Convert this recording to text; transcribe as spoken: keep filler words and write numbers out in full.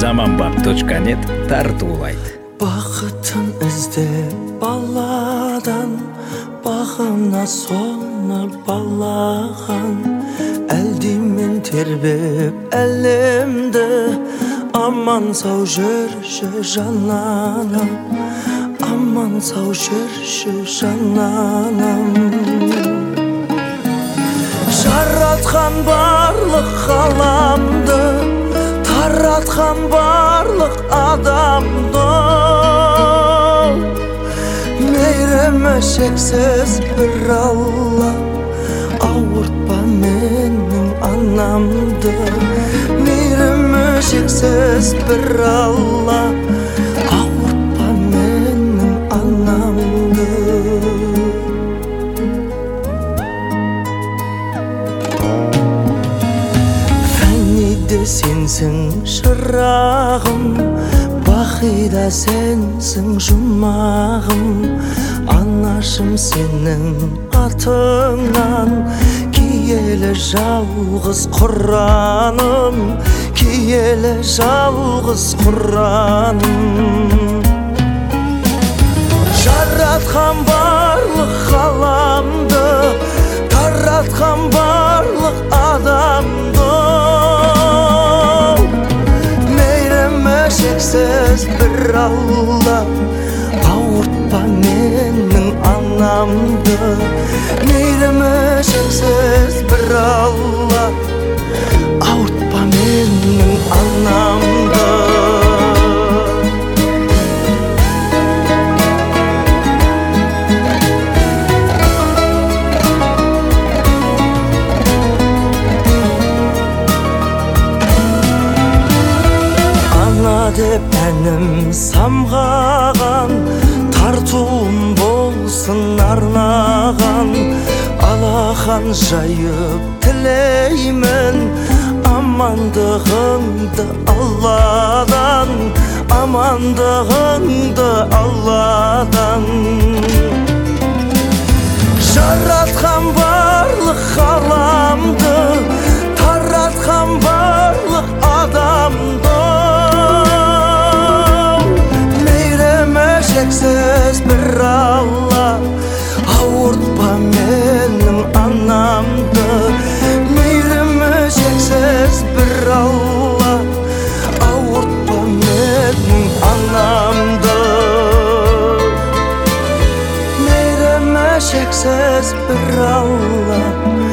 заманбап точка нет тартуулайт. Бақытын іздеп баладан, бағына соны балаған, әлдимен тербеп әлемді, аман сау жүрші жананам, аман сау жүрші жананам. Жаратқан барлық ғаламды, таратқан барлық адамды, мейірімі шексіз бір Алла, ауыртпа менің анамды. Мейірімі шексіз бір Алла, ауыртпа менің анамды. Сенсің шырағым, бақида сенсің жұмағым, анашым сенің атыңнан, киелі жалғыз Құраным, киелі жалғыз Құраным. Жаратқан барлық ғаламды, таратқан барлық адамды, шексіз бір Алла, ауыртпа менің анамды. Мейірімі шексіз бір Алла, ауыртпа менің анамды. Деп әнім самғаған, тартуым болсын арнаған, алақан жайып тілеймін, амандығыңды Алладан, амандығыңды Алладан. Жаратқан барлық ғаламды, таратқан барлық адамды, шексіз бір Алла, ауыртпа менің анамды. Мейірімі шексіз бір Алла, ауыртпа менің анамды. Мейірімі шексіз бір Алла,